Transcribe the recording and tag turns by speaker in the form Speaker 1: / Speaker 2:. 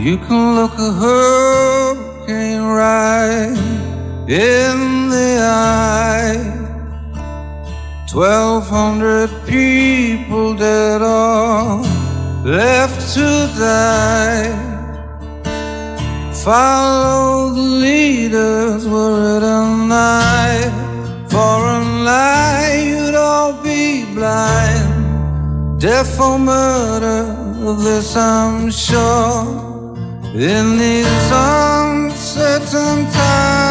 Speaker 1: You can look a hurricane right in the eye. 1,200 people dead or left to die. Follow the leaders were it a night. For a lie you'd all be blind. Death or murder, of this I'm sure. In these uncertain times